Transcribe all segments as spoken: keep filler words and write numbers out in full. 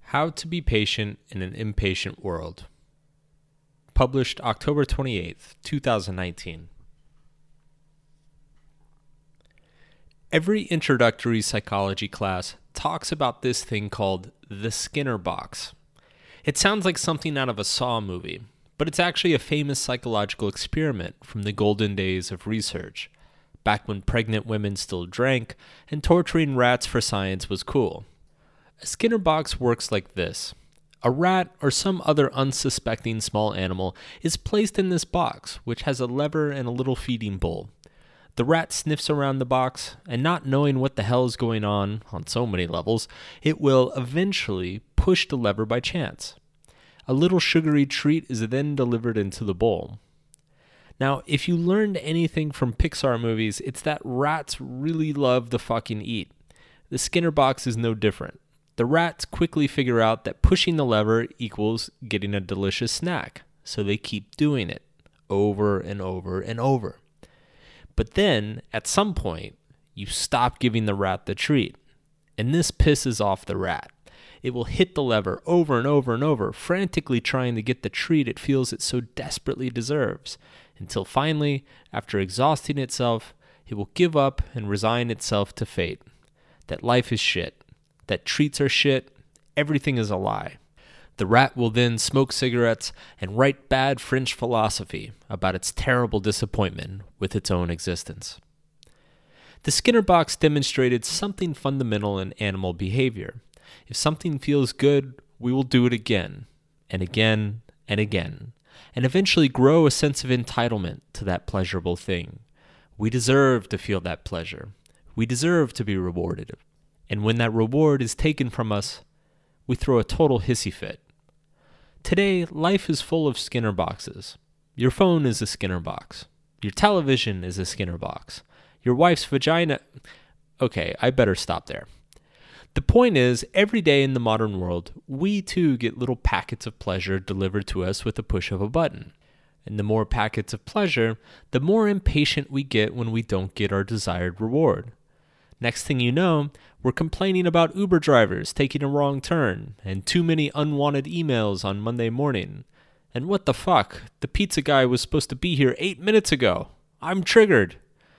How to Be Patient in an Impatient World. Published October twenty-eighth, twenty nineteen. Every introductory psychology class talks about this thing called the Skinner box. It sounds like something out of a Saw movie, but it's actually a famous psychological experiment from the golden days of research, back when pregnant women still drank and torturing rats for science was cool. A Skinner box works like this. A rat or some other unsuspecting small animal is placed in this box, which has a lever and a little feeding bowl. The rat sniffs around the box, and not knowing what the hell is going on on so many levels, it will eventually push the lever by chance. A little sugary treat is then delivered into the bowl. Now, if you learned anything from Pixar movies, it's that rats really love to fucking eat. The Skinner box is no different. The rats quickly figure out that pushing the lever equals getting a delicious snack, so they keep doing it over and over and over. But then, at some point, you stop giving the rat the treat, and this pisses off the rat. It will hit the lever over and over and over, frantically trying to get the treat it feels it so desperately deserves, until finally, after exhausting itself, it will give up and resign itself to fate. That life is shit. That treats are shit, everything is a lie. The rat will then smoke cigarettes and write bad French philosophy about its terrible disappointment with its own existence. The Skinner box demonstrated something fundamental in animal behavior. If something feels good, we will do it again, and again, and again, and eventually grow a sense of entitlement to that pleasurable thing. We deserve to feel that pleasure. We deserve to be rewarded. And when that reward is taken from us, we throw a total hissy fit. Today, life is full of Skinner boxes. Your phone is a Skinner box. Your television is a Skinner box. Your wife's vagina... Okay, I better stop there. The point is, every day in the modern world, we too get little packets of pleasure delivered to us with a push of a button. And the more packets of pleasure, the more impatient we get when we don't get our desired reward. Next thing you know, we're complaining about Uber drivers taking a wrong turn and too many unwanted emails on Monday morning. And what the fuck? The pizza guy was supposed to be here eight minutes ago. I'm triggered.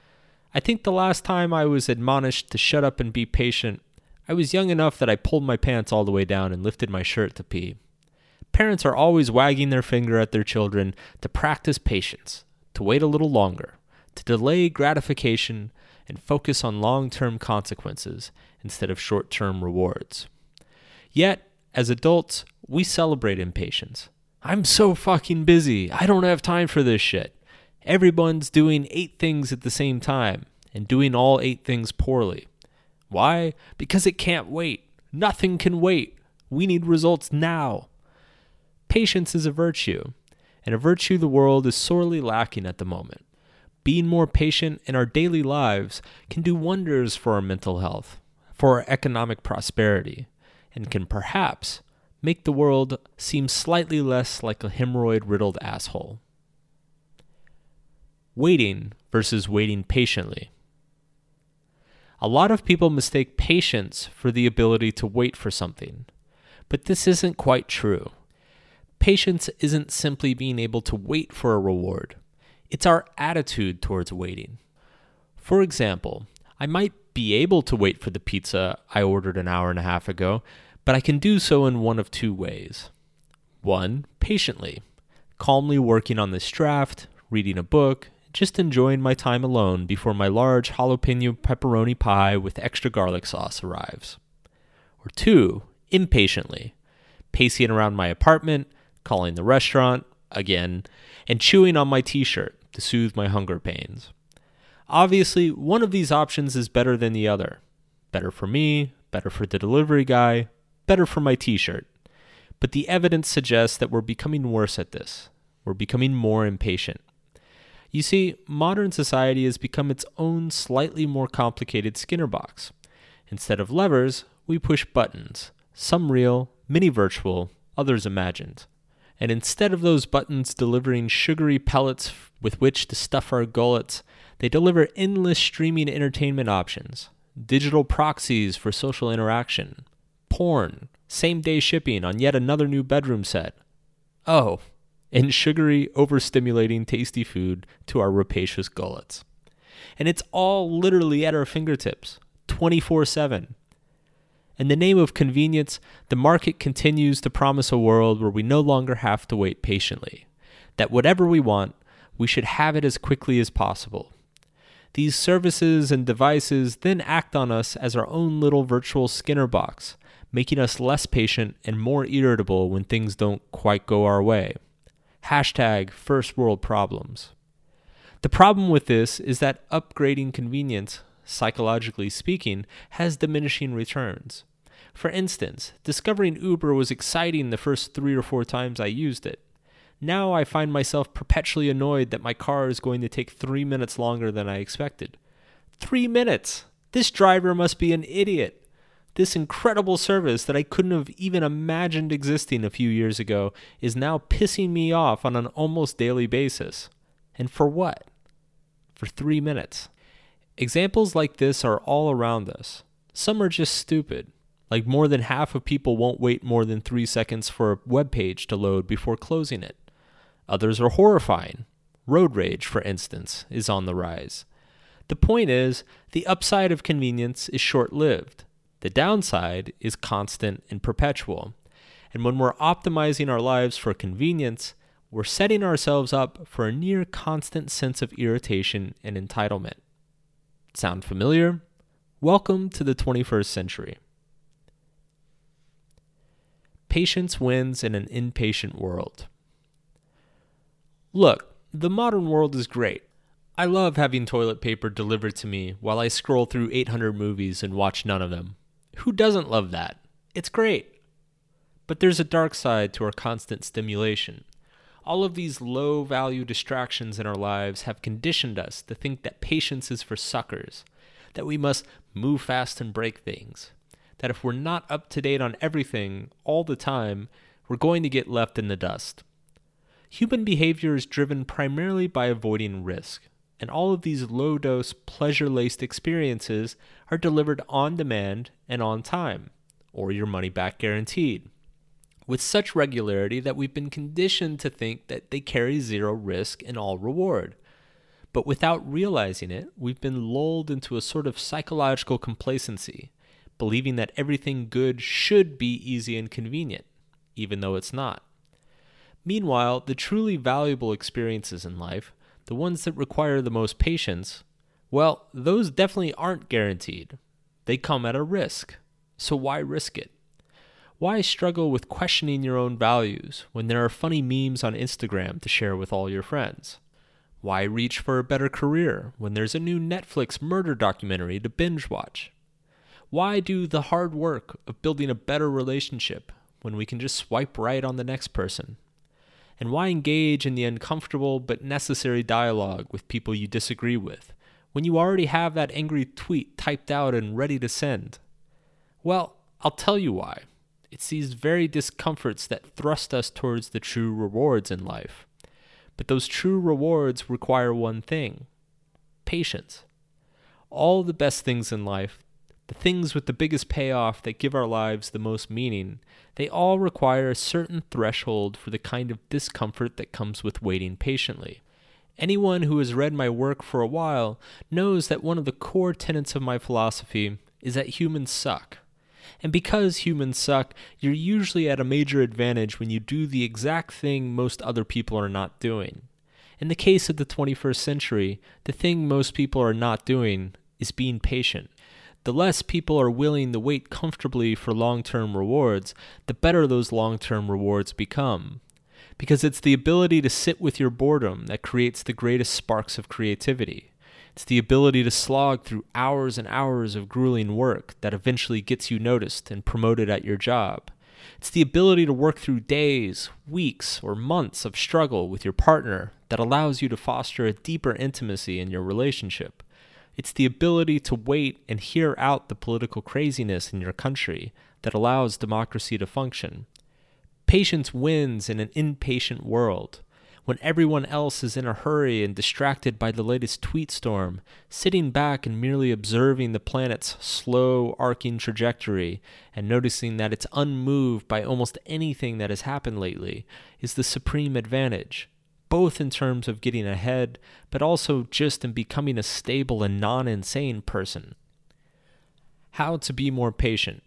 I think the last time I was admonished to shut up and be patient, I was young enough that I pulled my pants all the way down and lifted my shirt to pee. Parents are always wagging their finger at their children to practice patience, to wait a little longer, to delay gratification, and focus on long-term consequences instead of short-term rewards. Yet, as adults, we celebrate impatience. I'm so fucking busy. I don't have time for this shit. Everyone's doing eight things at the same time and doing all eight things poorly. Why? Because it can't wait. Nothing can wait. We need results now. Patience is a virtue, and a virtue the world is sorely lacking at the moment. Being more patient in our daily lives can do wonders for our mental health, for our economic prosperity, and can perhaps make the world seem slightly less like a hemorrhoid-riddled asshole. Waiting versus waiting patiently. A lot of people mistake patience for the ability to wait for something, but this isn't quite true. Patience isn't simply being able to wait for a reward. It's our attitude towards waiting. For example, I might be able to wait for the pizza I ordered an hour and a half ago, but I can do so in one of two ways. One, patiently, calmly working on this draft, reading a book, just enjoying my time alone before my large jalapeno pepperoni pie with extra garlic sauce arrives. Or two, impatiently, pacing around my apartment, calling the restaurant, again, and chewing on my t-shirt to soothe my hunger pains. Obviously, one of these options is better than the other. Better for me, better for the delivery guy, better for my t-shirt. But the evidence suggests that we're becoming worse at this. We're becoming more impatient. You see, modern society has become its own slightly more complicated Skinner box. Instead of levers, we push buttons, some real, many virtual, others imagined. And instead of those buttons delivering sugary pellets with which to stuff our gullets, they deliver endless streaming entertainment options, digital proxies for social interaction, porn, Same day shipping on yet another new bedroom set. Oh, and sugary, overstimulating, tasty food to our rapacious gullets. And it's all literally at our fingertips, twenty-four seven. In the name of convenience, the market continues to promise a world where we no longer have to wait patiently. That whatever we want, we should have it as quickly as possible. These services and devices then act on us as our own little virtual Skinner box, making us less patient and more irritable when things don't quite go our way. Hashtag first world problems. The problem with this is that upgrading convenience, psychologically speaking, has diminishing returns. For instance, discovering Uber was exciting the first three or four times I used it. Now I find myself perpetually annoyed that my car is going to take three minutes longer than I expected. Three minutes! This driver must be an idiot. This incredible service that I couldn't have even imagined existing a few years ago is now pissing me off on an almost daily basis. And for what? For three minutes. Examples like this are all around us. Some are just stupid. Like more than half of people won't wait more than three seconds for a web page to load before closing it. Others are horrifying. Road rage, for instance, is on the rise. The point is, the upside of convenience is short-lived. The downside is constant and perpetual. And when we're optimizing our lives for convenience, we're setting ourselves up for a near constant sense of irritation and entitlement. Sound familiar? Welcome to the twenty-first century. Patience wins in an impatient world. Look, the modern world is great. I love having toilet paper delivered to me while I scroll through eight hundred movies and watch none of them. Who doesn't love that? It's great. But there's a dark side to our constant stimulation. All of these low-value distractions in our lives have conditioned us to think that patience is for suckers, that we must move fast and break things, that if we're not up to date on everything all the time, we're going to get left in the dust. Human behavior is driven primarily by avoiding risk, and all of these low-dose, pleasure-laced experiences are delivered on demand and on time, or your money back guaranteed, with such regularity that we've been conditioned to think that they carry zero risk and all reward. But without realizing it, we've been lulled into a sort of psychological complacency, believing that everything good should be easy and convenient, even though it's not. Meanwhile, the truly valuable experiences in life, the ones that require the most patience, well, those definitely aren't guaranteed. They come at a risk. So why risk it? Why struggle with questioning your own values when there are funny memes on Instagram to share with all your friends? Why reach for a better career when there's a new Netflix murder documentary to binge watch? Why do the hard work of building a better relationship when we can just swipe right on the next person? And why engage in the uncomfortable but necessary dialogue with people you disagree with when you already have that angry tweet typed out and ready to send? Well, I'll tell you why. It's these very discomforts that thrust us towards the true rewards in life. But those true rewards require one thing: patience. All the best things in life, the things with the biggest payoff that give our lives the most meaning, they all require a certain threshold for the kind of discomfort that comes with waiting patiently. Anyone who has read my work for a while knows that one of the core tenets of my philosophy is that humans suck. And because humans suck, you're usually at a major advantage when you do the exact thing most other people are not doing. In the case of the twenty-first century, the thing most people are not doing is being patient. The less people are willing to wait comfortably for long-term rewards, the better those long-term rewards become. Because it's the ability to sit with your boredom that creates the greatest sparks of creativity. It's the ability to slog through hours and hours of grueling work that eventually gets you noticed and promoted at your job. It's the ability to work through days, weeks, or months of struggle with your partner that allows you to foster a deeper intimacy in your relationship. It's the ability to wait and hear out the political craziness in your country that allows democracy to function. Patience wins in an impatient world. when everyone else is in a hurry and distracted by the latest tweet storm, sitting back and merely observing the planet's slow arcing trajectory and noticing that it's unmoved by almost anything that has happened lately is the supreme advantage, both in terms of getting ahead, but also just in becoming a stable and non-insane person. How to be more patient.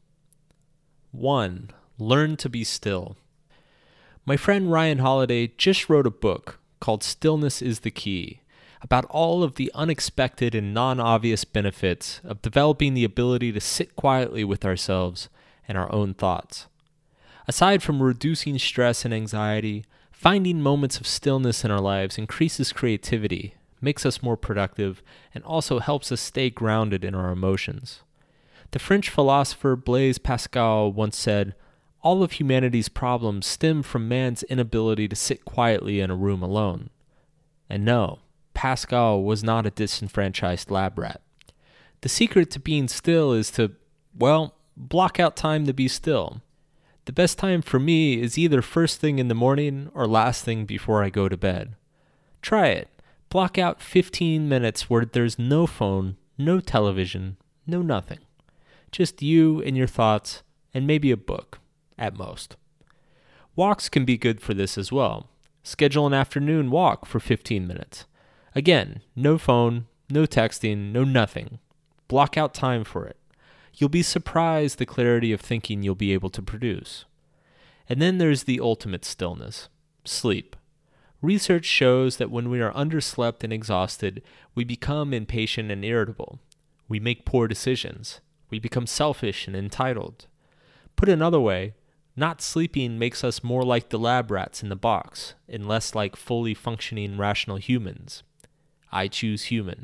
One, learn to be still. My friend Ryan Holiday just wrote a book called Stillness is the Key, about all of the unexpected and non-obvious benefits of developing the ability to sit quietly with ourselves and our own thoughts. Aside from reducing stress and anxiety, finding moments of stillness in our lives increases creativity, makes us more productive, and also helps us stay grounded in our emotions. The French philosopher Blaise Pascal once said, "All of humanity's problems stem from man's inability to sit quietly in a room alone." And no, Pascal was not a disenfranchised lab rat. The secret to being still is to, well, block out time to be still. The best time for me is either first thing in the morning or last thing before I go to bed. Try it. Block out fifteen minutes where there's no phone, no television, no nothing. Just you and your thoughts, and maybe a book, at most. Walks can be good for this as well. Schedule an afternoon walk for fifteen minutes. Again, no phone, no texting, no nothing. Block out time for it. You'll be surprised the clarity of thinking you'll be able to produce. And then there's the ultimate stillness, sleep. Research shows that when we are underslept and exhausted, we become impatient and irritable. We make poor decisions. We become selfish and entitled. Put another way, not sleeping makes us more like the lab rats in the box and less like fully functioning rational humans. I choose human.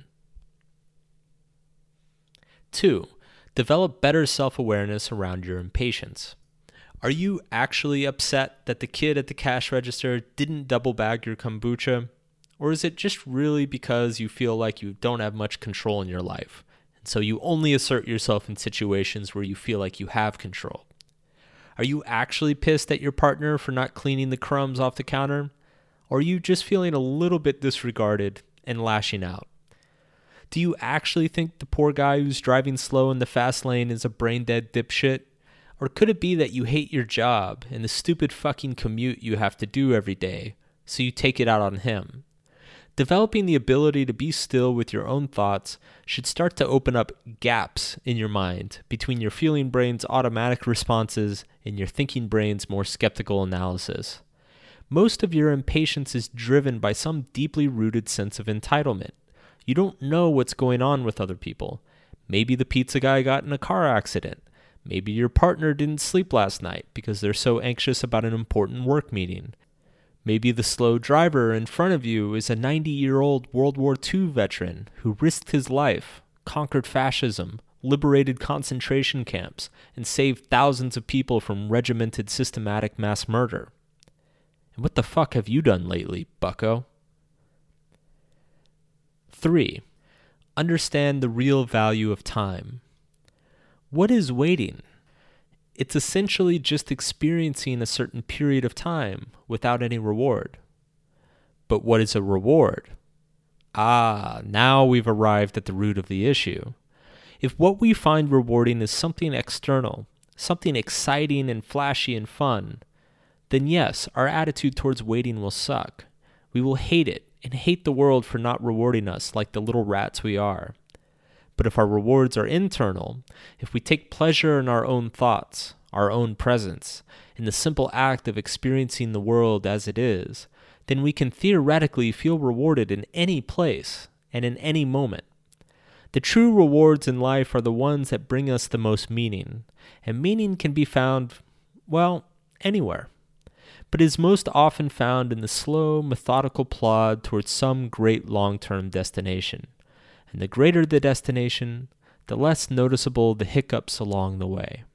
Two, develop better self-awareness around your impatience. Are you actually upset that the kid at the cash register didn't double bag your kombucha? Or is it just really because you feel like you don't have much control in your life? So you only assert yourself in situations where you feel like you have control. Are you actually pissed at your partner for not cleaning the crumbs off the counter? Or are you just feeling a little bit disregarded and lashing out? Do you actually think the poor guy who's driving slow in the fast lane is a brain-dead dipshit? Or could it be that you hate your job and the stupid fucking commute you have to do every day, so you take it out on him? Developing the ability to be still with your own thoughts should start to open up gaps in your mind between your feeling brain's automatic responses and your thinking brain's more skeptical analysis. Most of your impatience is driven by some deeply rooted sense of entitlement. You don't know what's going on with other people. Maybe the pizza guy got in a car accident. Maybe your partner didn't sleep last night because they're so anxious about an important work meeting. Maybe the slow driver in front of you is a ninety-year-old World War Two veteran who risked his life, conquered fascism, liberated concentration camps, and saved thousands of people from regimented systematic mass murder. And what the fuck have you done lately, bucko? Three, understand the real value of time. What is waiting? It's essentially just experiencing a certain period of time without any reward. But what is a reward? Ah, now we've arrived at the root of the issue. If what we find rewarding is something external, something exciting and flashy and fun, then yes, our attitude towards waiting will suck. We will hate it and hate the world for not rewarding us like the little rats we are. But if our rewards are internal, if we take pleasure in our own thoughts, our own presence, in the simple act of experiencing the world as it is, then we can theoretically feel rewarded in any place and in any moment. The true rewards in life are the ones that bring us the most meaning, and meaning can be found, well, anywhere. But is most often found in the slow, methodical plod towards some great long-term destination. And the greater the destination, the less noticeable the hiccups along the way.